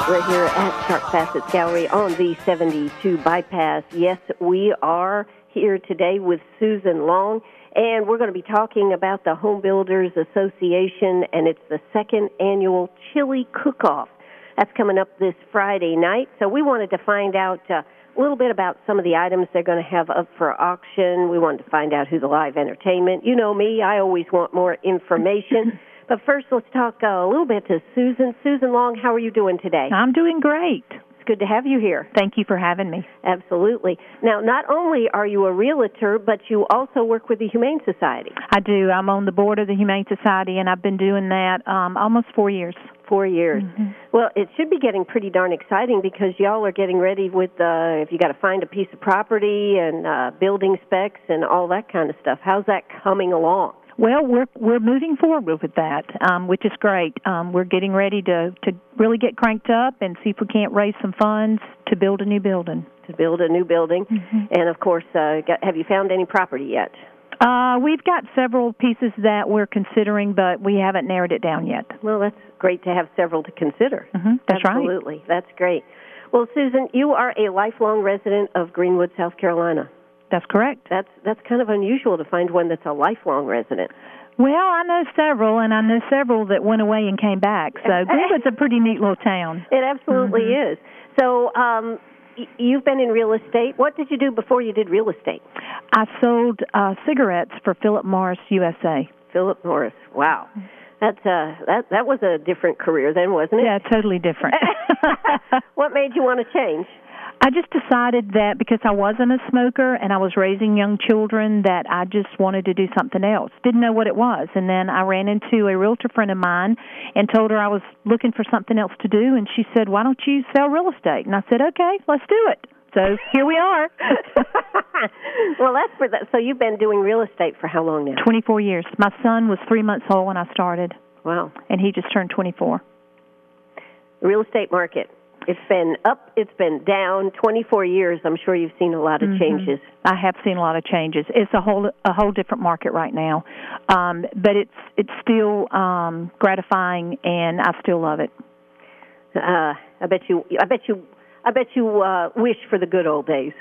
We're here at Sharp Facets Gallery on the 72 bypass. Yes, we are here today with Susan Long, and we're going to be talking about the Home Builders Association, and it's the second annual Chili Cook-Off. That's coming up this Friday night. So we wanted to find out a little bit about some of the items they're going to have up for auction. We wanted to find out who's the live entertainment. You know me, I always want more information. But first, let's talk a little bit to Susan. Susan Long, how are you doing today? I'm doing great. It's good to have you here. Thank you for having me. Absolutely. Now, not only are you a realtor, but you also work with the Humane Society. I do. I'm on the board of the Humane Society, and I've been doing that almost 4 years. 4 years. Mm-hmm. Well, it should be getting pretty darn exciting because y'all are getting ready with, if you got to find a piece of property and building specs and all that kind of stuff. How's that coming along? Well, we're moving forward with that, which is great. We're getting ready to really get cranked up and see if we can't raise some funds to build a new building. Mm-hmm. And, of course, have you found any property yet? We've got several pieces that we're considering, but we haven't narrowed it down yet. Well, that's great to have several to consider. Mm-hmm. That's Absolutely. Right. That's great. Well, Susan, you are a lifelong resident of Greenwood, South Carolina. That's correct. That's kind of unusual to find one that's a lifelong resident. Well, I know several, and I know several that went away and came back. So Greenwood's a pretty neat little town. It absolutely is. So you've been in real estate. What did you do before you did real estate? I sold cigarettes for Philip Morris USA. Philip Morris. Wow. That was a different career then, wasn't it? Yeah, totally different. What made you want to change? I just decided that because I wasn't a smoker and I was raising young children that I just wanted to do something else. Didn't know what it was. And then I ran into a realtor friend of mine and told her I was looking for something else to do. And she said, "Why don't you sell real estate?" And I said, "Okay, let's do it." So here we are. Well, so you've been doing real estate for how long now? 24 years. My son was 3 months old when I started. Wow. And he just turned 24. The real estate market. It's been up, it's been down. 24 years. I'm sure you've seen a lot of changes. I have seen a lot of changes. It's a whole different market right now, but it's still gratifying, and I still love it. I bet you wish for the good old days.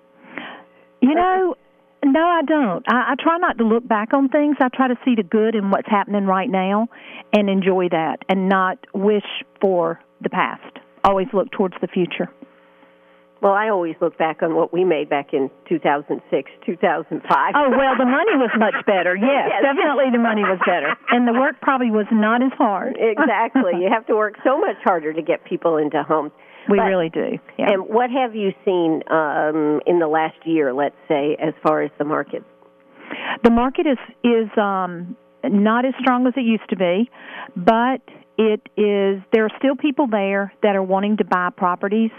You know, no, I don't. I try not to look back on things. I try to see the good in what's happening right now and enjoy that, and not wish for the past. Always look towards the future. Well, I always look back on what we made back in 2006, 2005. Oh, well, the money was much better. Yes, definitely the money was better. And the work probably was not as hard. Exactly. You have to work so much harder to get people into homes. We really do. Yeah. And what have you seen in the last year, let's say, as far as the market? The market is not as strong as it used to be, but there are still people there that are wanting to buy properties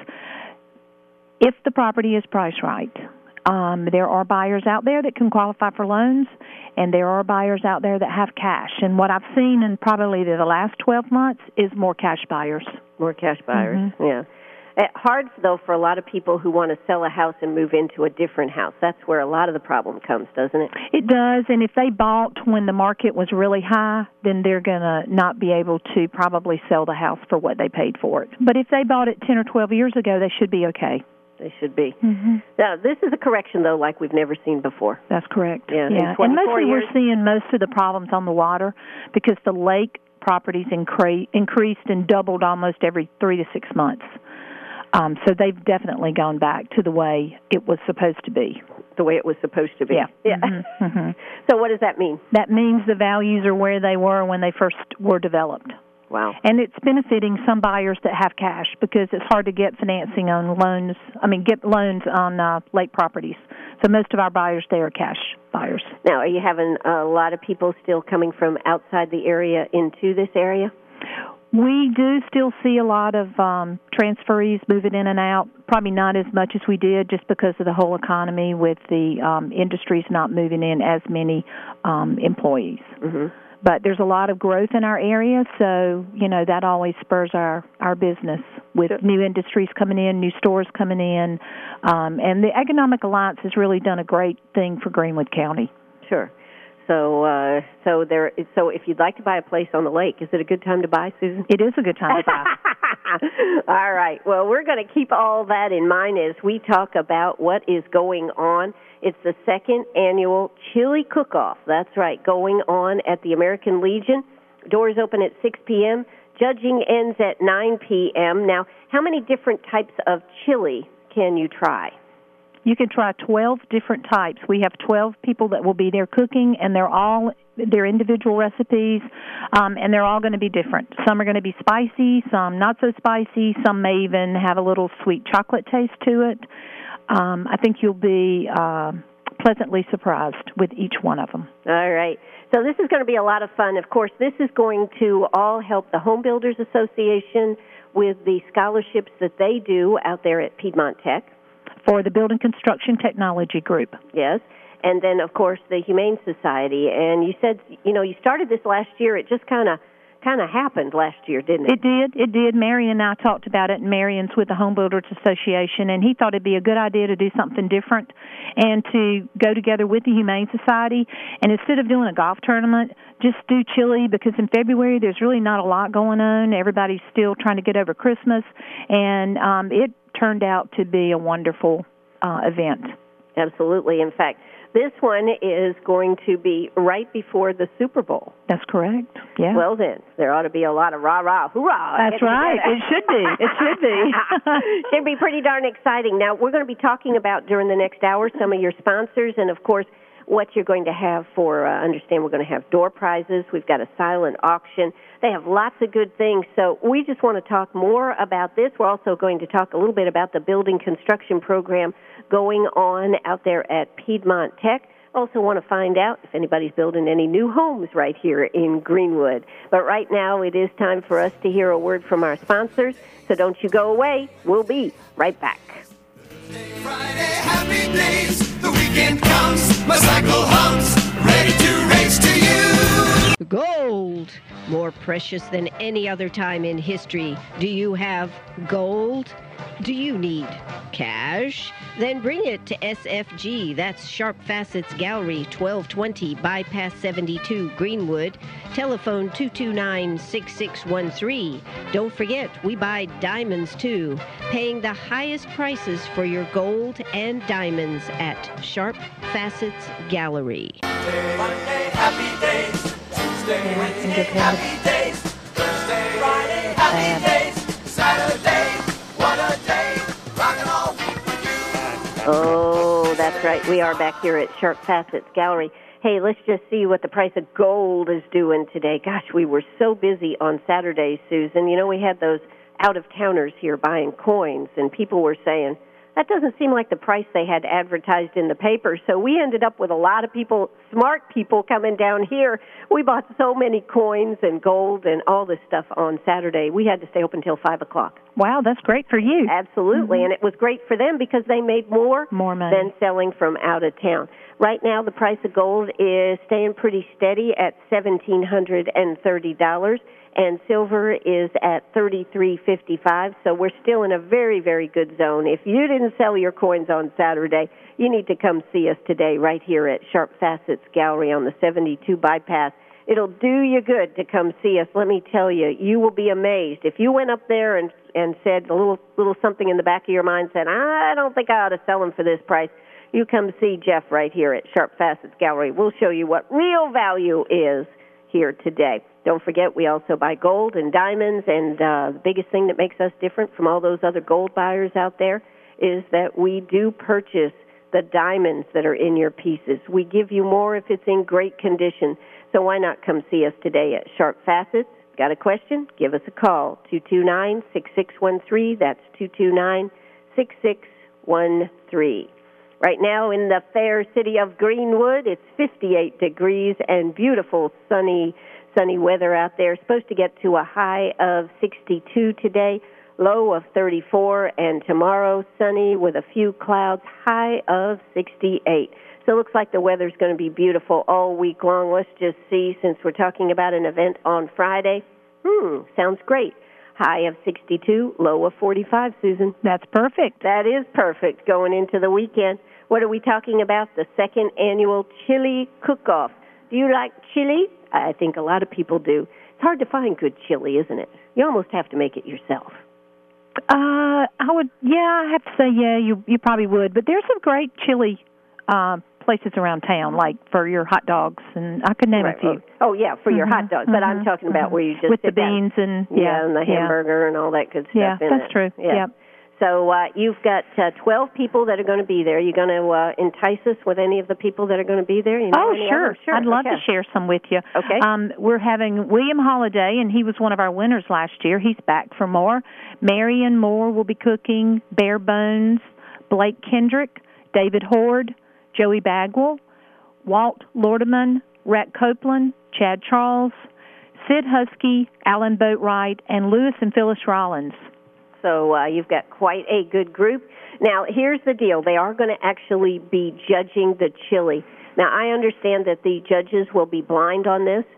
if the property is priced right. There are buyers out there that can qualify for loans, and there are buyers out there that have cash. And what I've seen in probably the last 12 months is more cash buyers. More cash buyers, yeah. Hard, though, for a lot of people who want to sell a house and move into a different house. That's where a lot of the problem comes, doesn't it? It does, and if they bought when the market was really high, then they're going to not be able to probably sell the house for what they paid for it. But if they bought it 10 or 12 years ago, they should be okay. They should be. Now, this is a correction, though, like we've never seen before. That's correct. Yeah. And mostly we're seeing most of the problems on the water because the lake properties increased and doubled almost every 3 to 6 months. So they've definitely gone back to the way it was supposed to be. The way it was supposed to be. Yeah. So what does that mean? That means the values are where they were when they first were developed. Wow. And it's benefiting some buyers that have cash because it's hard to get financing on loans. Get loans on lake properties. So most of our buyers there are cash buyers. Now, are you having a lot of people still coming from outside the area into this area? We do still see a lot of transferees moving in and out, probably not as much as we did just because of the whole economy with the industries not moving in as many employees. But there's a lot of growth in our area, so, that always spurs our business with new industries coming in, new stores coming in. And the Economic Alliance has really done a great thing for Greenwood County. Sure. So if you'd like to buy a place on the lake, is it a good time to buy, Susan? It is a good time to buy. All right. Well, we're going to keep all that in mind as we talk about what is going on. It's the second annual Chili Cook-Off. That's right, going on at the American Legion. Doors open at 6 p.m. Judging ends at 9 p.m. Now, how many different types of chili can you try? You can try 12 different types. We have 12 people that will be there cooking, and they're all their individual recipes, and they're all going to be different. Some are going to be spicy, some not so spicy, some may even have a little sweet chocolate taste to it. I think you'll be pleasantly surprised with each one of them. All right. So this is going to be a lot of fun. Of course, this is going to all help the Home Builders Association with the scholarships that they do out there at Piedmont Tech. For the Building Construction Technology Group. Yes. And then, of course, the Humane Society. And you said, you started this last year. It just kind of happened last year, didn't it? It did. Marion and I talked about it, and Marion's with the Home Builders Association, and he thought it'd be a good idea to do something different and to go together with the Humane Society. And instead of doing a golf tournament, just do chili, because in February there's really not a lot going on. Everybody's still trying to get over Christmas, and it turned out to be a wonderful event. Absolutely. In fact, this one is going to be right before the Super Bowl. That's correct. Yeah. Well, then, there ought to be a lot of rah-rah, hoorah. That's right. It should be. It should be. Should be pretty darn exciting. Now, we're going to be talking about during the next hour some of your sponsors and, of course, what you're going to have for, understand we're going to have door prizes. We've got a silent auction. They have lots of good things. So we just want to talk more about this. We're also going to talk a little bit about the building construction program going on out there at Piedmont Tech. Also want to find out if anybody's building any new homes right here in Greenwood. But right now it is time for us to hear a word from our sponsors. So don't you go away. We'll be right back. Friday, happy days. The weekend comes, my cycle hums, ready to race to you. Gold, more precious than any other time in history. Do you have gold? Do you need cash? Then bring it to SFG. That's Sharp Facets Gallery, 1220 Bypass 72, Greenwood. Telephone 229-6613. Don't forget, we buy diamonds too. Paying the highest prices for your gold and diamonds at Sharp Facets Gallery. Monday, happy days. Tuesday, Wednesday, happy days. Thursday, Friday, happy days. Saturday, what a day. Rockin' all week with you. Oh, that's right. We are back here at Sharp Facets Gallery. Hey, let's just see what the price of gold is doing today. Gosh, we were so busy on Saturday, Susan. We had those out-of-towners here buying coins, and people were saying, that doesn't seem like the price they had advertised in the paper. So we ended up with a lot of people, smart people, coming down here. We bought so many coins and gold and all this stuff on Saturday. We had to stay open until 5 o'clock. Wow, that's great for you. Absolutely, and it was great for them because they made more money than selling from out of town. Right now, the price of gold is staying pretty steady at $1,730. And silver is at $33.55, so we're still in a very, very good zone. If you didn't sell your coins on Saturday, you need to come see us today right here at Sharp Facets Gallery on the 72 Bypass. It'll do you good to come see us. Let me tell you, you will be amazed. If you went up there and said a little something in the back of your mind, said, I don't think I ought to sell them for this price, you come see Jeff right here at Sharp Facets Gallery. We'll show you what real value is here today. Don't forget, we also buy gold and diamonds, and the biggest thing that makes us different from all those other gold buyers out there is that we do purchase the diamonds that are in your pieces. We give you more if it's in great condition, so why not come see us today at Sharp Facets? Got a question? Give us a call, 229-6613. That's 229-6613. Right now in the fair city of Greenwood, it's 58 degrees and beautiful sunny weather out there. Supposed to get to a high of 62 today, low of 34, and tomorrow sunny with a few clouds, high of 68. So it looks like the weather's going to be beautiful all week long. Let's just see, since we're talking about an event on Friday. Sounds great. High of 62, low of 45, Susan. That's perfect. That is perfect going into the weekend. What are we talking about? The second annual Chili Cook-Off. Do you like chili? I think a lot of people do. It's hard to find good chili, isn't it? You almost have to make it yourself. I would. Yeah, I have to say, yeah, you probably would. But there's some great chili places around town, like for your hot dogs, and I could name a few. Oh yeah, for your hot dogs. But I'm talking about where you just with sit the beans down. and and the hamburger and all that good stuff. Yeah, that's true. Yeah. Yep. So you've got 12 people that are going to be there. You're going to entice us with any of the people that are going to be there? You know sure. I'd love to share some with you. Okay. We're having William Holiday, and he was one of our winners last year. He's back for more. Marion Moore will be cooking, Bare Bones, Blake Kendrick, David Horde, Joey Bagwell, Walt Lordeman, Rhett Copeland, Chad Charles, Sid Husky, Alan Boatwright, and Lewis and Phyllis Rollins. So you've got quite a good group. Now, here's the deal. They are going to actually be judging the chili. Now, I understand that the judges will be blind on this.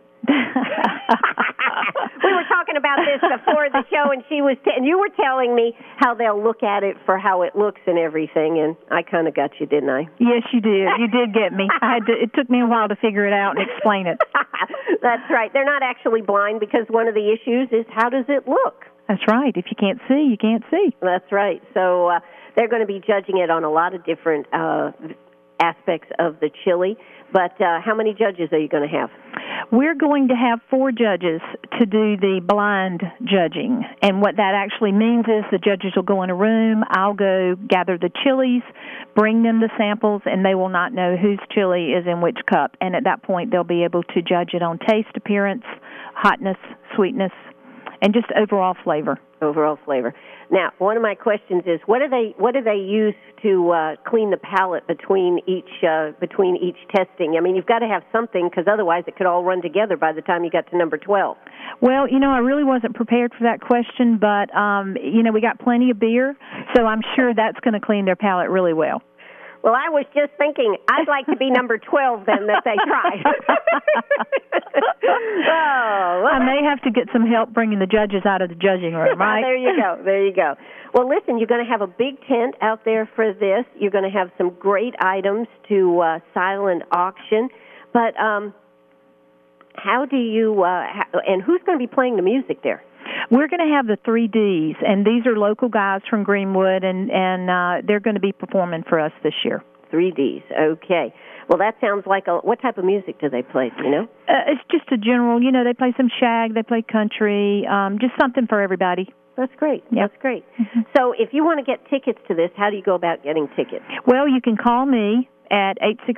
We were talking about this before the show, and and you were telling me how they'll look at it for how it looks and everything, and I kind of got you, didn't I? Yes, you did. You did get me. It took me a while to figure it out and explain it. That's right. They're not actually blind because one of the issues is how does it look? That's right. If you can't see, you can't see. That's right. So they're going to be judging it on a lot of different aspects of the chili. But how many judges are you going to have? We're going to have 4 judges to do the blind judging. And what that actually means is the judges will go in a room, I'll go gather the chilies, bring them the samples, and they will not know whose chili is in which cup. And at that point, they'll be able to judge it on taste, appearance, hotness, sweetness, and just overall flavor. Overall flavor. Now, one of my questions is, what do they use to clean the palate between each testing? I mean, you've got to have something because otherwise it could all run together by the time you got to number 12. Well, I really wasn't prepared for that question, but we got plenty of beer, so I'm sure that's going to clean their palate really well. Well, I was just thinking, I'd like to be number 12 then that they try. I may have to get some help bringing the judges out of the judging room, right? There you go. Well, listen, you're going to have a big tent out there for this. You're going to have some great items to silent auction. But how do you, and who's going to be playing the music there? We're going to have the 3 Ds, and these are local guys from Greenwood, and they're going to be performing for us this year. 3 Ds, okay. Well, that sounds like what type of music do they play, do you know? It's just a general, they play some shag, they play country, just something for everybody. That's great. Yep. That's great. Mm-hmm. So if you want to get tickets to this, how do you go about getting tickets? Well, you can call me at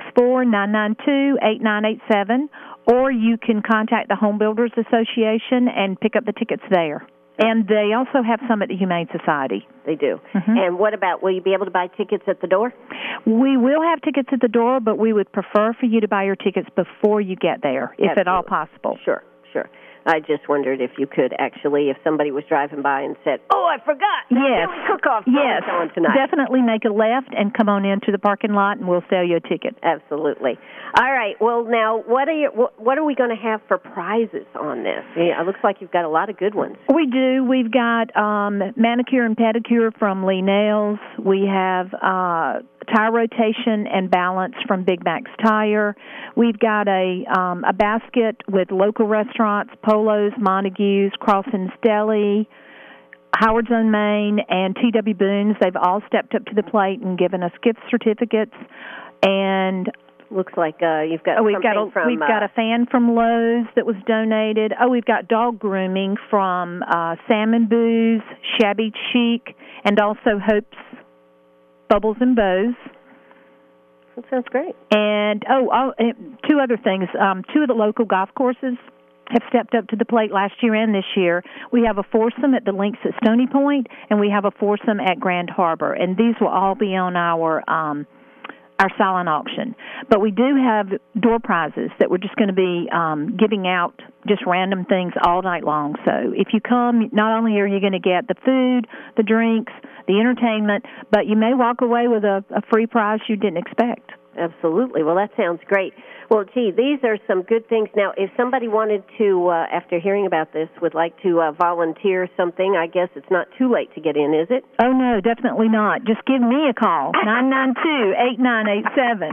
864-992-8987, or you can contact the Home Builders Association and pick up the tickets there. And they also have some at the Humane Society. They do. Mm-hmm. And what about, will you be able to buy tickets at the door? We will have tickets at the door, but we would prefer for you to buy your tickets before you get there, if at all possible. Sure. I just wondered if you could actually, if somebody was driving by and said, "Oh, I forgot. Yes. Cook-off on tonight." Definitely make a left and come on into the parking lot, and we'll sell you a ticket. Absolutely. All right. Well, now, what are we going to have for prizes on this? Yeah, it looks like you've got a lot of good ones. We do. We've got manicure and pedicure from Lee Nails. We have tire rotation and balance from Big Mac's Tire. We've got a basket with local restaurants, Polo's, Montague's, Crossings Deli, Howard's on Main, and T.W. Boone's. They've all stepped up to the plate and given us gift certificates. And looks like you've got we've got a fan from Lowe's that was donated. We've got dog grooming from Salmon Booze, Shabby Chic, and also Hope's Bubbles and Bows. That sounds great. And 2 other things. 2 of the local golf courses have stepped up to the plate last year and this year. We have a foursome at the Links at Stony Point, and we have a foursome at Grand Harbor, and these will all be on our silent auction. But we do have door prizes that we're just going to be giving out, just random things all night long. So if you come, not only are you going to get the food, the drinks, the entertainment, but you may walk away with a free prize you didn't expect. Absolutely. Well, that sounds great. Well, gee, these are some good things. Now, if somebody wanted to, after hearing about this, would like to volunteer something, I guess it's not too late to get in, is it? Oh, no, definitely not. Just give me a call, 992-8987.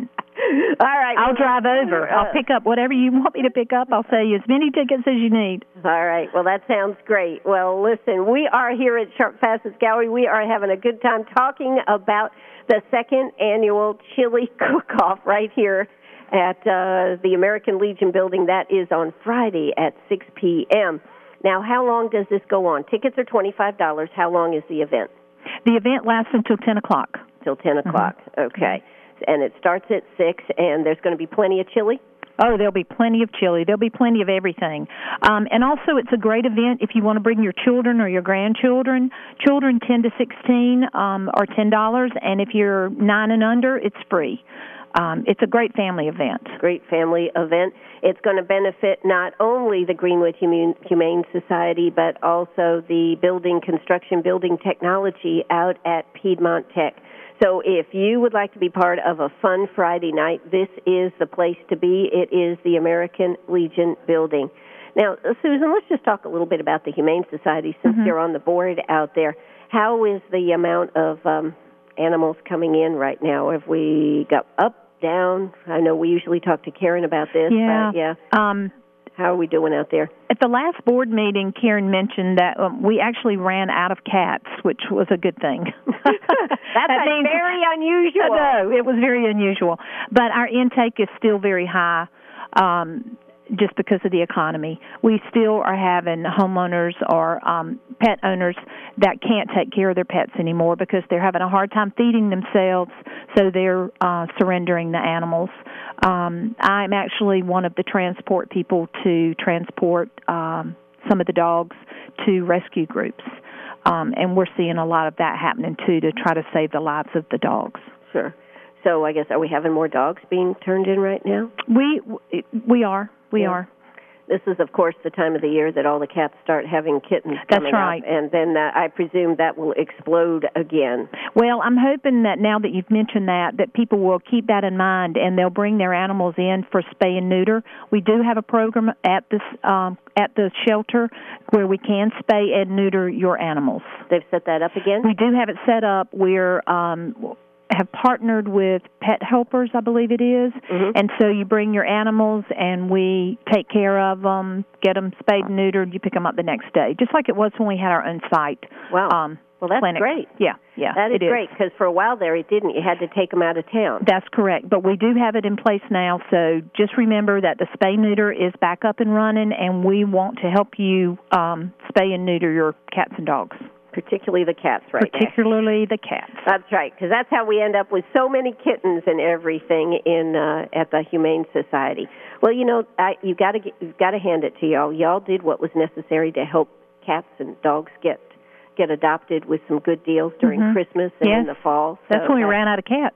right. I'll drive over. I'll pick up whatever you want me to pick up. I'll sell you as many tickets as you need. All right. Well, that sounds great. Well, listen, we are here at Sharp Facets Gallery. We are having a good time talking about the second annual chili cook-off right here at the American Legion building. That is on Friday at 6 p.m. Now, how long does this go on? Tickets are $25. How long is the event? The event lasts until 10 o'clock. Till 10 o'clock. Okay. And it starts at 6, and there's going to be plenty of chili? Oh, there'll be plenty of chili. There'll be plenty of everything. And also, it's a great event if you want to bring your children or your grandchildren. Children 10 to 16 are $10, and if you're 9 and under, it's free. It's a great family event. Great family event. It's going to benefit not only the Greenwood Humane Society, but also the construction building technology out at Piedmont Tech. So if you would like to be part of a fun Friday night, this is the place to be. It is the American Legion building. Now, Susan, let's just talk a little bit about the Humane Society since you're on the board out there. How is the amount of animals coming in right now? Have we got up, down? I know we usually talk to Karen about this. Yeah. But how are we doing out there? At the last board meeting, Karen mentioned that we actually ran out of cats, which was a good thing. That's very unusual. No, it was very unusual. But our intake is still very high just because of the economy. We still are having homeowners or pet owners that can't take care of their pets anymore because they're having a hard time feeding themselves, so they're surrendering the animals. I'm actually one of the transport people to transport some of the dogs to rescue groups. And we're seeing a lot of that happening, too, to try to save the lives of the dogs. Sure. So I guess, are we having more dogs being turned in right now? We are. We are. This is, of course, the time of the year that all the cats start having kittens coming That's right. up, and then I presume that will explode again. Well, I'm hoping that now that you've mentioned that people will keep that in mind, and they'll bring their animals in for spay and neuter. We do have a program at the shelter where we can spay and neuter your animals. They've set that up again? We do have it set up. We're have partnered with Pet Helpers, I believe it is, and so you bring your animals and we take care of them, get them spayed and neutered, you pick them up the next day, just like it was when we had our own site. Wow. Well, that's clinic. Great. Yeah. That is great, because for a while there it didn't. You had to take them out of town. That's correct, but we do have it in place now, so just remember that the spay-neuter is back up and running, and we want to help you spay and neuter your cats and dogs. Particularly the cats, right? Particularly the cats. That's right, because that's how we end up with so many kittens and everything in at the Humane Society. Well, you know, you've got to hand it to y'all. Y'all did what was necessary to help cats and dogs get adopted with some good deals during Christmas and in the fall. So that's when we ran out of cats.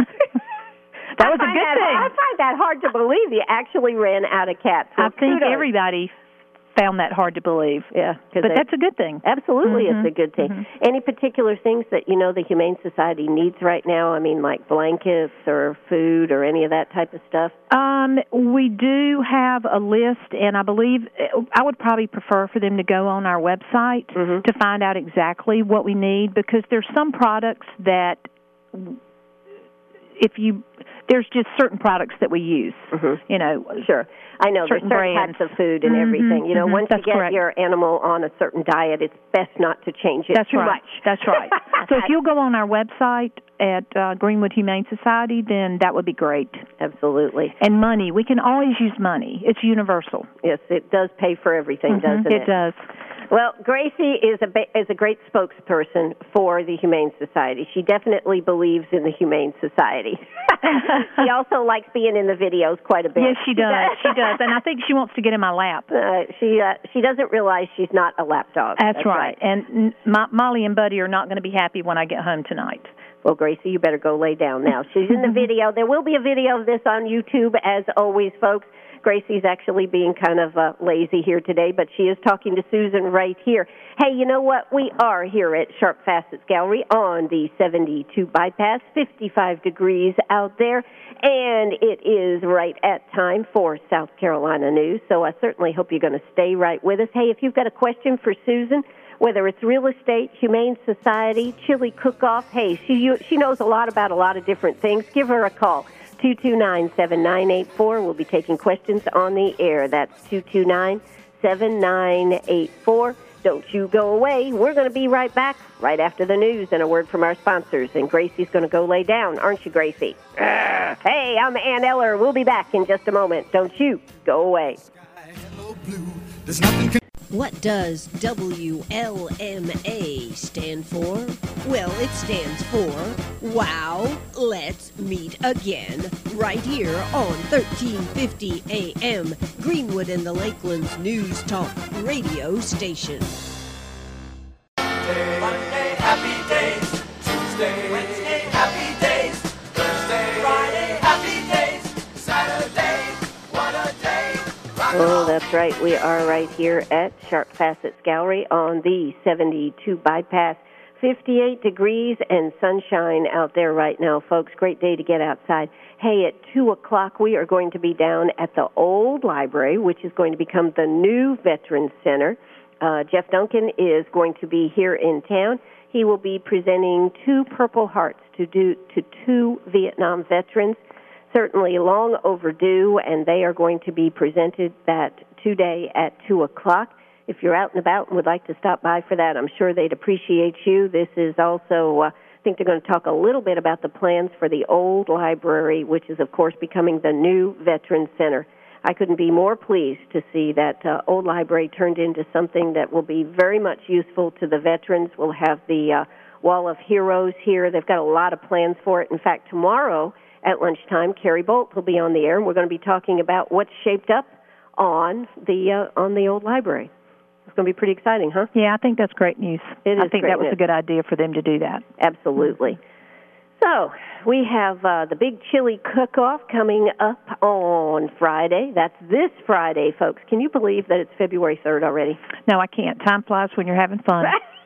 That was a good thing. I find that hard to believe. You actually ran out of cats. So I think everybody found that hard to believe. Yeah. But that's a good thing. Absolutely, it's a good thing. Any particular things that, you know, the Humane Society needs right now? I mean, like blankets or food or any of that type of stuff? We do have a list, and I believe I would probably prefer for them to go on our website to find out exactly what we need, because there's some products that there's just certain products that we use, you know. Sure. I know, there's certain types of food and everything. You know, once you get your animal on a certain diet, it's best not to change it too much. That's right. So if you'll go on our website at Greenwood Humane Society, then that would be great. Absolutely. And money. We can always use money. It's universal. Yes, it does pay for everything, doesn't it? It does. Well, Gracie is a great spokesperson for the Humane Society. She definitely believes in the Humane Society. She also likes being in the videos quite a bit. Yes, she does. She does, and I think she wants to get in my lap. She doesn't realize she's not a lap dog. That's right. And Molly and Buddy are not going to be happy when I get home tonight. Well, Gracie, you better go lay down now. She's in the video. There will be a video of this on YouTube, as always, folks. Gracie's actually being kind of lazy here today, but she is talking to Susan right here. Hey, you know what? We are here at Sharp Facets Gallery on the 72 bypass, 55 degrees out there, and it is right at time for South Carolina news, so I certainly hope you're going to stay right with us. Hey, if you've got a question for Susan, whether it's real estate, Humane Society, chili cook-off, hey, she knows a lot about a lot of different things. Give her a call. 229-7984. We'll be taking questions on the air. That's 229-7984. Don't you go away. We're going to be right back right after the news and a word from our sponsors. And Gracie's going to go lay down, aren't you, Gracie? Hey, I'm Ann Eller. We'll be back in just a moment. Don't you go away. What does WLMA stand for? Well, it stands for Wow, Let's Meet Again, right here on 1350 AM, Greenwood and the Lakelands News Talk radio station. Monday, happy days. Tuesday, Wednesday, happy days. Thursday, Friday, happy days. Saturday, what a day. Oh, that's right. We are right here at Sharp Facets Gallery on the 72 bypass. 58 degrees and sunshine out there right now, folks. Great day to get outside. Hey, at 2 o'clock, we are going to be down at the old library, which is going to become the new Veterans Center. Jeff Duncan is going to be here in town. He will be presenting 2 Purple Hearts to 2 Vietnam veterans. Certainly long overdue, and they are going to be presented that today at 2 o'clock. If you're out and about and would like to stop by for that, I'm sure they'd appreciate you. This is also, I think they're going to talk a little bit about the plans for the old library, which is, of course, becoming the new Veterans Center. I couldn't be more pleased to see that old library turned into something that will be very much useful to the veterans. We'll have the Wall of Heroes here. They've got a lot of plans for it. In fact, tomorrow at lunchtime, Carrie Bolt will be on the air, and we're going to be talking about what's shaped up on the old library. It's going to be pretty exciting, huh? Yeah, I think that's great news. I think that was a good idea for them to do that. Absolutely. So we have the big chili cook-off coming up on Friday. That's this Friday, folks. Can you believe that it's February 3rd already? No, I can't. Time flies when you're having fun.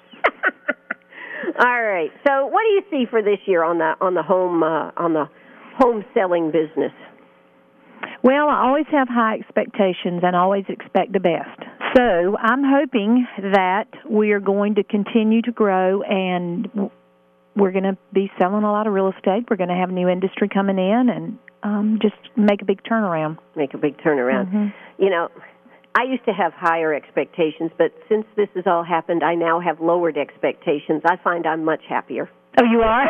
All right. So what do you see for this year on the home selling business? Well, I always have high expectations and always expect the best. So I'm hoping that we are going to continue to grow, and we're going to be selling a lot of real estate. We're going to have new industry coming in and just make a big turnaround. Make a big turnaround. Mm-hmm. You know, I used to have higher expectations, but since this has all happened, I now have lowered expectations. I find I'm much happier. Oh, you are?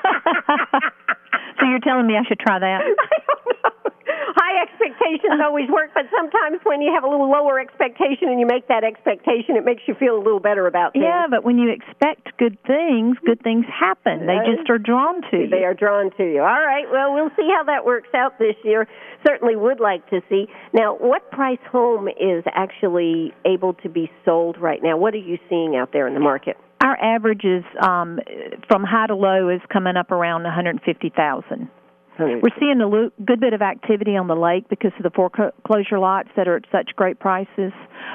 So you're telling me I should try that? I don't know. High expectations always work, but sometimes when you have a little lower expectation and you make that expectation, it makes you feel a little better about things. Yeah, but when you expect good things happen. They just are drawn to you. They are drawn to you. All right, well, we'll see how that works out this year. Certainly would like to see. Now, what price home is actually able to be sold right now? What are you seeing out there in the market? Our average is from high to low is coming up around $150,000. We're seeing a good bit of activity on the lake because of the foreclosure lots that are at such great prices,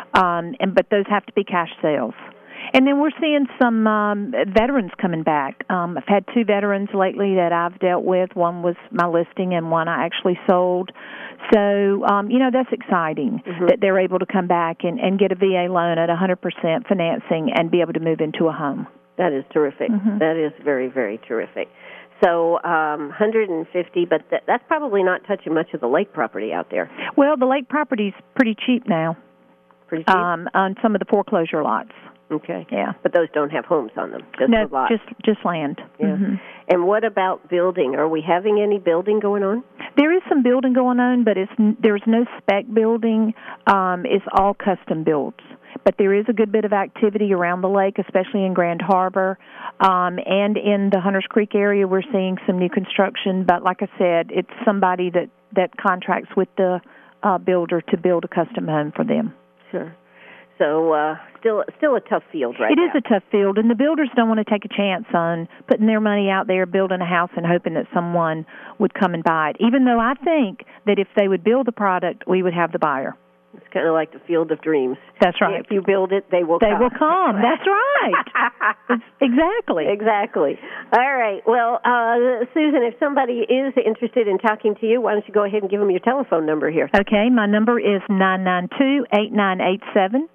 but those have to be cash sales. And then we're seeing some veterans coming back. I've had 2 veterans lately that I've dealt with. One was my listing and one I actually sold. So, that's exciting that they're able to come back and get a VA loan at 100% financing and be able to move into a home. That is terrific. Mm-hmm. That is very, very terrific. So 150, but that's probably not touching much of the lake property out there. Well, the lake property's pretty cheap now. Pretty cheap? On some of the foreclosure lots. Okay. Yeah. But those don't have homes on them, just no, lots. just land. Yeah. Mm-hmm. And what about building? Are we having any building going on? There is some building going on, but there's no spec building. It's all custom builds. But there is a good bit of activity around the lake, especially in Grand Harbor. And in the Hunters Creek area, we're seeing some new construction. But like I said, it's somebody that contracts with the builder to build a custom home for them. Sure. So still a tough field right now. It is a tough field, and the builders don't want to take a chance on putting their money out there, building a house, and hoping that someone would come and buy it, even though I think that if they would build the product, we would have the buyer. It's kind of like the field of dreams. That's right. If you build it, they will come. They will come. That's right. Exactly. Exactly. All right. Well, Susan, if somebody is interested in talking to you, why don't you go ahead and give them your telephone number here? Okay. My number is 992-8987.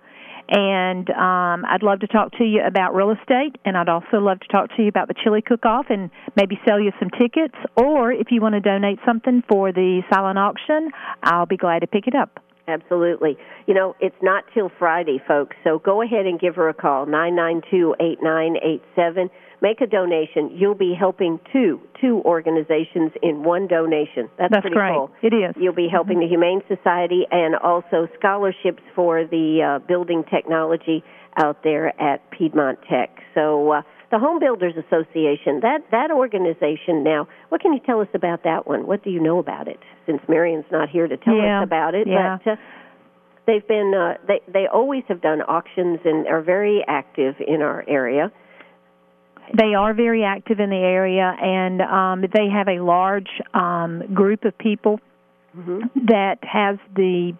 And I'd love to talk to you about real estate, and I'd also love to talk to you about the chili cook-off and maybe sell you some tickets. Or if you want to donate something for the silent auction, I'll be glad to pick it up. Absolutely. You know, it's not till Friday, folks, so go ahead and give her a call, 992-8987. Make a donation. You'll be helping two organizations in one donation. That's pretty great. Cool. It is. You'll be helping the Humane Society and also scholarships for the building technology out there at Piedmont Tech. So the Home Builders Association, that organization now, what can you tell us about that one? What do you know about it? Since Marion's not here to tell us about it. Yeah. But they've been, they always have done auctions and are very active in our area. They are very active in the area, and they have a large group of people that has the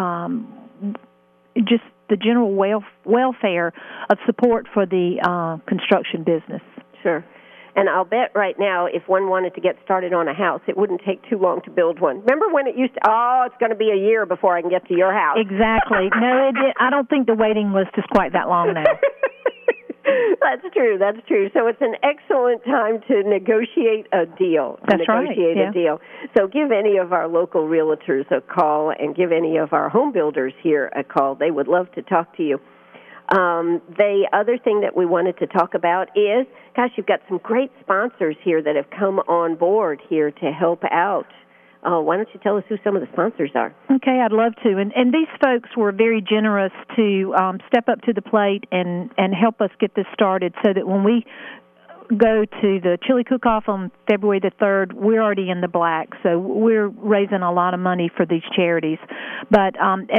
just the general welfare of support for the construction business. Sure. And I'll bet right now if one wanted to get started on a house, it wouldn't take too long to build one. Remember when it used to, it's going to be a year before I can get to your house. Exactly. No, I don't think the waiting list is quite that long now. That's true. So it's an excellent time to negotiate a deal. That's right. Negotiate a deal. So give any of our local realtors a call and give any of our home builders here a call. They would love to talk to you. The other thing that we wanted to talk about is, gosh, you've got some great sponsors here that have come on board here to help out. Why don't you tell us who some of the sponsors are? Okay, I'd love to. And these folks were very generous to step up to the plate and help us get this started so that when we go to the chili cook-off on February the 3rd, we're already in the black. So we're raising a lot of money for these charities. But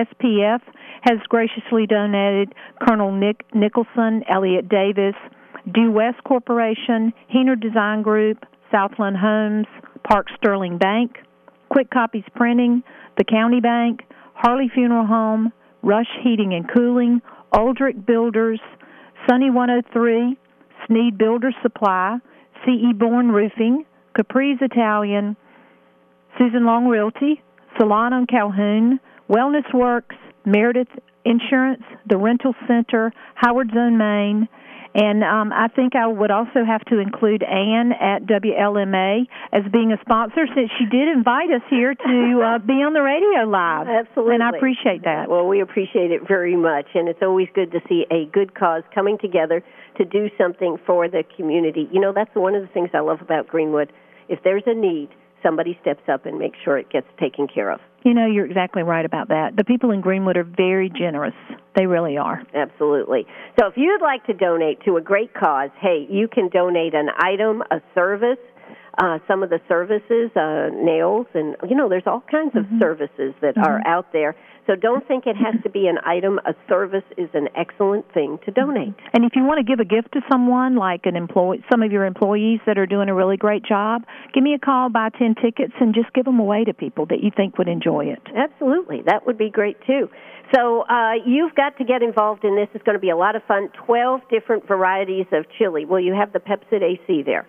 SPF has graciously donated, Colonel Nick Nicholson, Elliott Davis, Due West Corporation, Heener Design Group, Southland Homes, Park Sterling Bank, Quick Copies Printing, the County Bank, Harley Funeral Home, Rush Heating and Cooling, Aldrich Builders, Sunny 103, Sneed Builders Supply, C.E. Bourne Roofing, Capri's Italian, Susan Long Realty, Salon on Calhoun, Wellness Works, Meredith Insurance, the Rental Center, Howard Zone, Maine, and I think I would also have to include Ann at WLMA as being a sponsor since she did invite us here to be on the radio live. Absolutely. And I appreciate that. Well, we appreciate it very much, and it's always good to see a good cause coming together to do something for the community. You know, that's one of the things I love about Greenwood. If there's a need, somebody steps up and makes sure it gets taken care of. You know, you're exactly right about that. The people in Greenwood are very generous. They really are. Absolutely. So if you'd like to donate to a great cause, hey, you can donate an item, a service, some of the services, nails, and, you know, there's all kinds of services that are out there. So don't think it has to be an item. A service is an excellent thing to donate. And if you want to give a gift to someone, like an employee, some of your employees that are doing a really great job, give me a call, buy 10 tickets, and just give them away to people that you think would enjoy it. Absolutely. That would be great, too. So you've got to get involved in this. It's going to be a lot of fun. 12 different varieties of chili. Will you have the Pepsid AC there?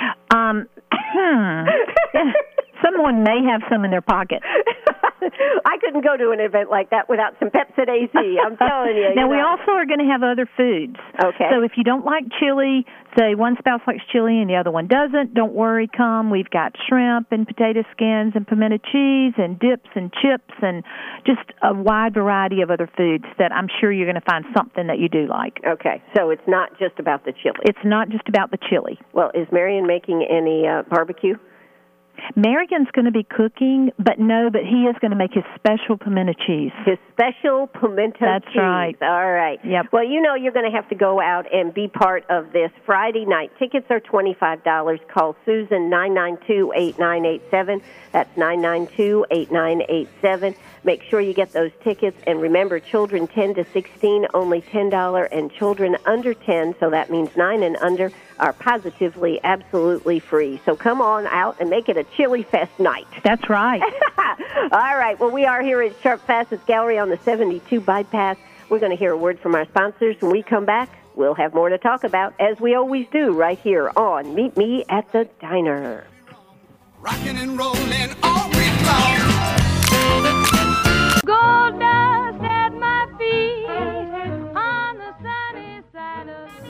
Someone may have some in their pocket. I couldn't go to an event like that without some Pepsid AC. I'm telling you. Now, we also are going to have other foods. Okay. So if you don't like chili, say one spouse likes chili and the other one doesn't, don't worry, come. We've got shrimp and potato skins and pimento cheese and dips and chips and just a wide variety of other foods that I'm sure you're going to find something that you do like. Okay. So it's not just about the chili. It's not just about the chili. Well, is Marion making any barbecue? Marion's going to be cooking, but he is going to make his special pimento cheese. His special pimento cheese. That's right. All right. Yep. Well, you know you're going to have to go out and be part of this Friday night. Tickets are $25. Call Susan 992-8987. That's 992-8987. Make sure you get those tickets. And remember, children 10 to 16, only $10, and children under 10, so that means 9 and under, are positively, absolutely free. So come on out and make it a Chili Fest night. That's right. All right. Well, we are here at Sharp Facets Gallery on the 72 bypass. We're going to hear a word from our sponsors. When we come back, we'll have more to talk about, as we always do, right here on Meet Me at the Diner. Rocking and rolling all week long. Gold dust at my feet.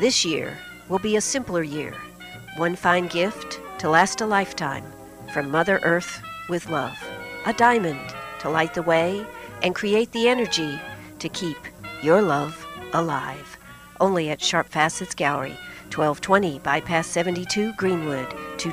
This year will be a simpler year. One fine gift to last a lifetime from Mother Earth with love. A diamond to light the way and create the energy to keep your love alive. Only at Sharp Facets Gallery, 1220 Bypass 72 Greenwood,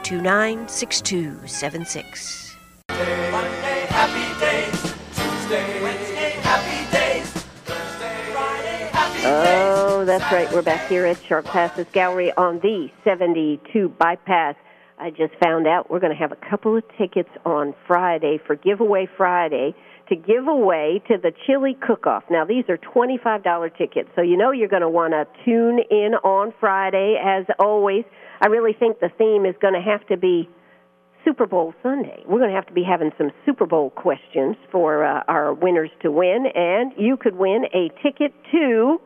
229-6276. Monday, happy days. Tuesday, Wednesday, happy days. Thursday, Friday, happy days. Oh, that's right. We're back here at Sharp Facets Gallery on the 72 Bypass. I just found out we're going to have a couple of tickets on Friday for Giveaway Friday to give away to the Chili Cook-Off. Now, these are $25 tickets, so you know you're going to want to tune in on Friday. As always, I really think the theme is going to have to be Super Bowl Sunday. We're going to have to be having some Super Bowl questions for our winners to win, and you could win a ticket to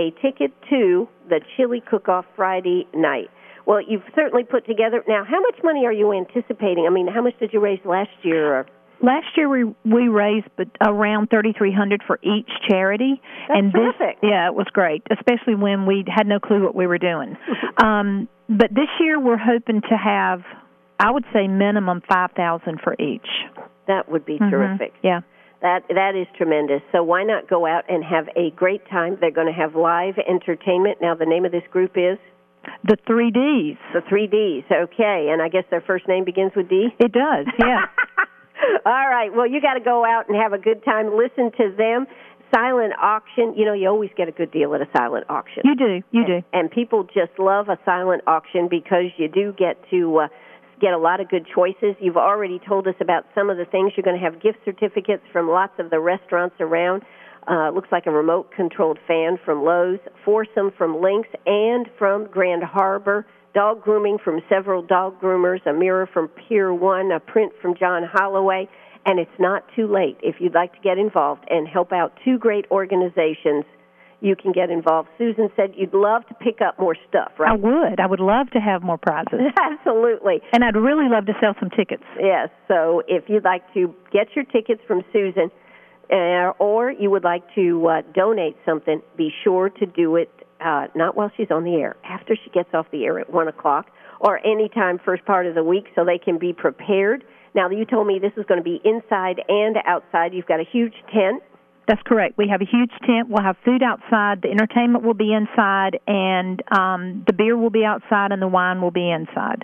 the Chili Cook-Off Friday night. Well, you've certainly put together. Now, how much money are you anticipating? I mean, how much did you raise last year? Last year we raised around $3,300 for each charity. That's terrific. Yeah, it was great, especially when we had no clue what we were doing. But this year we're hoping to have, I would say, minimum $5,000 for each. That would be terrific. Yeah. That is tremendous. So why not go out and have a great time? They're going to have live entertainment. Now, the name of this group is? The 3Ds. The 3Ds, okay. And I guess their first name begins with D? It does, yeah. All right. Well, you got to go out and have a good time. Listen to them. Silent auction. You know, you always get a good deal at a silent auction. You do. And people just love a silent auction because you do get to get a lot of good choices. You've already told us about some of the things. You're going to have gift certificates from lots of the restaurants around. Looks like a remote-controlled fan from Lowe's, foursome from Lynx and from Grand Harbor, dog grooming from several dog groomers, a mirror from Pier 1, a print from John Holloway, and it's not too late. If you'd like to get involved and help out two great organizations, you can get involved. Susan said you'd love to pick up more stuff, right? I would. I would love to have more prizes. Absolutely. And I'd really love to sell some tickets. Yes, so if you'd like to get your tickets from Susan, or you would like to donate something, be sure to do it not while she's on the air, after she gets off the air at 1 o'clock, or any time first part of the week so they can be prepared. Now, you told me this is going to be inside and outside. You've got a huge tent. That's correct. We have a huge tent. We'll have food outside. The entertainment will be inside, and the beer will be outside, and the wine will be inside.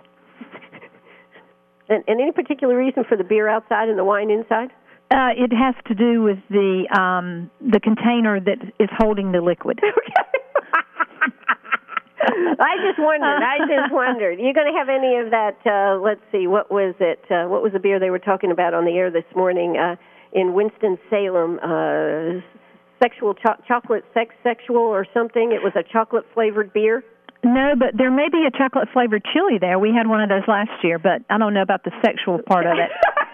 And any particular reason for the beer outside and the wine inside? It has to do with the container that is holding the liquid. I just wondered. You're going to have any of that? Let's see. What was it? What was the beer they were talking about on the air this morning in Winston-Salem? Chocolate sexual or something. It was a chocolate flavored beer. No, but there may be a chocolate flavored chili there. We had one of those last year, but I don't know about the sexual part of it.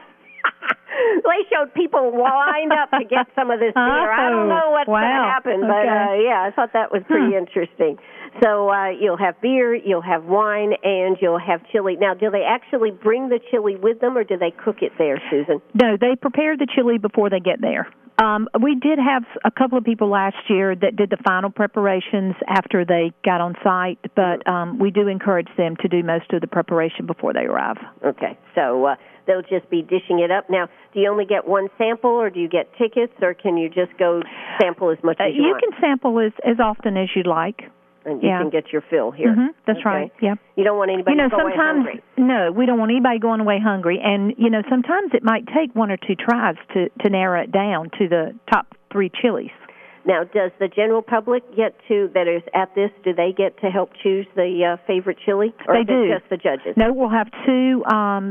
They showed people lined up to get some of this beer. I don't know what's going to happen, but yeah, I thought that was pretty interesting. So you'll have beer, you'll have wine, and you'll have chili. Now, do they actually bring the chili with them, or do they cook it there, Susan? No, they prepare the chili before they get there. We did have a couple of people last year that did the final preparations after they got on site, but we do encourage them to do most of the preparation before they arrive. Okay, so they'll just be dishing it up. Now, do you only get one sample, or do you get tickets, or can you just go sample as much as you want? You can sample as often as you'd like. And you can get your fill here. Mm-hmm, that's right, yeah. You don't want anybody going away hungry. No, we don't want anybody going away hungry. And, sometimes it might take one or two tries to narrow it down to the top 3 chilies. Now, does the general public that is at this, do they get to help choose the favorite chili? Or they do. Just the judges? No, we'll have 2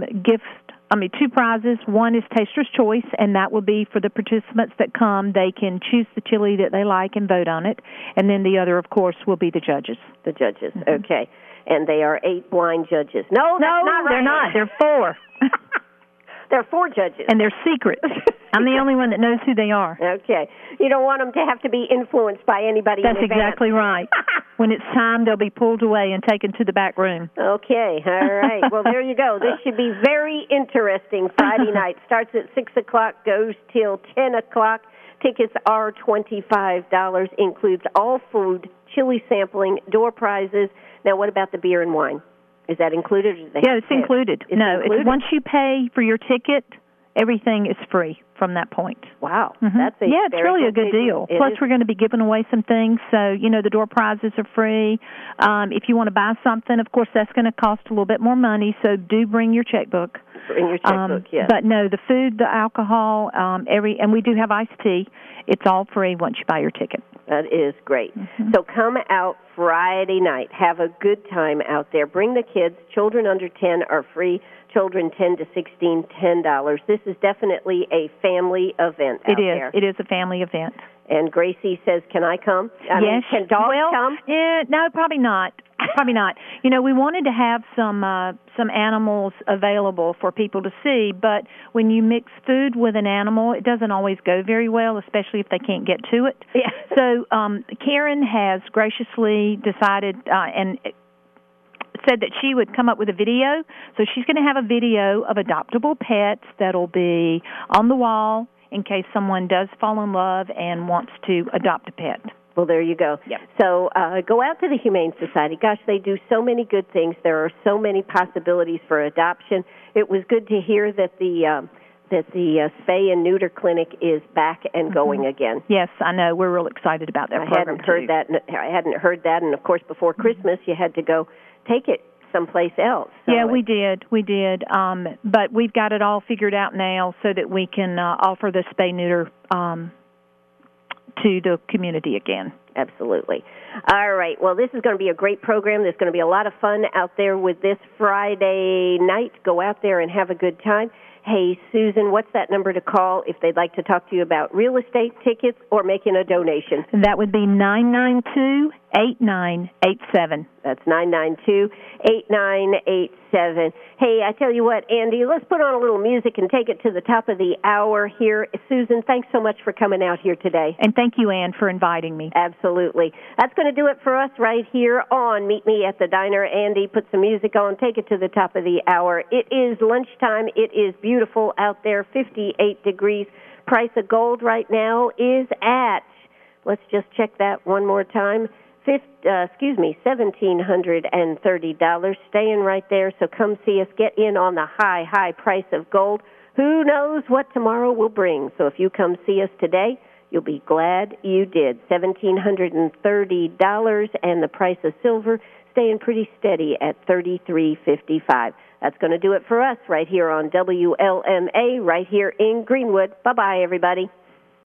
2 prizes. One is Taster's Choice, and that will be for the participants that come. They can choose the chili that they like and vote on it. And then the other, of course, will be the judges. The judges, okay. And they are 8 blind judges. No, that's not right. They're not. They're 4. There are 4 judges. And they're secret. I'm the only one that knows who they are. Okay. You don't want them to have to be influenced by anybody in advance. That's exactly right. When it's time, they'll be pulled away and taken to the back room. Okay. All right. Well, there you go. This should be very interesting. Friday night starts at 6 o'clock, goes till 10 o'clock. Tickets are $25, includes all food, chili sampling, door prizes. Now, what about the beer and wine? Is that included? Or do they Yeah, it's included. Included? It's once you pay for your ticket, everything is free from that point. Wow. Mm-hmm. That's it's really a good deal. Plus, we're going to be giving away some things. So, the door prizes are free. If you want to buy something, of course, that's going to cost a little bit more money. So do bring your checkbook. Bring your checkbook, yes. But no, the food, the alcohol, and we do have iced tea. It's all free once you buy your ticket. That is great. Mm-hmm. So come out Friday night. Have a good time out there. Bring the kids. Children under 10 are free. Children 10 to 16, $10. This is definitely a family event out there. It is a family event. And Gracie says, can I come? I mean, can dogs come? No, probably not. Probably not. We wanted to have some animals available for people to see, but when you mix food with an animal, it doesn't always go very well, especially if they can't get to it. Yeah. So Karen has graciously decided and said that she would come up with a video. So she's going to have a video of adoptable pets that'll be on the wall in case someone does fall in love and wants to adopt a pet. Well, there you go. Yep. So go out to the Humane Society. Gosh, they do so many good things. There are so many possibilities for adoption. It was good to hear that the spay and neuter clinic is back and going again. Yes, I know. We're real excited about that program. I hadn't heard that, and of course, before Christmas, you had to go take it someplace else. So yeah, we did. But we've got it all figured out now so that we can offer the spay-neuter to the community again. Absolutely. All right. Well, this is going to be a great program. There's going to be a lot of fun out there with this Friday night. Go out there and have a good time. Hey, Susan, what's that number to call if they'd like to talk to you about real estate, tickets, or making a donation? That would be 992-8987. That's 992-8987. Hey, I tell you what, Andy, let's put on a little music and take it to the top of the hour here. Susan, thanks so much for coming out here today. And thank you, Ann, for inviting me. Absolutely. That's going to do it for us right here on Meet Me at the Diner. Andy, put some music on, take it to the top of the hour. It is lunchtime. It is beautiful out there, 58 degrees. Price of gold right now is at, let's just check that one more time, $1,730. Staying right there, so come see us. Get in on the high price of gold. Who knows what tomorrow will bring? So if you come see us today, you'll be glad you did. $1,730, and the price of silver staying pretty steady at $33.55. That's going to do it for us right here on WLMA, right here in Greenwood. Bye-bye, everybody.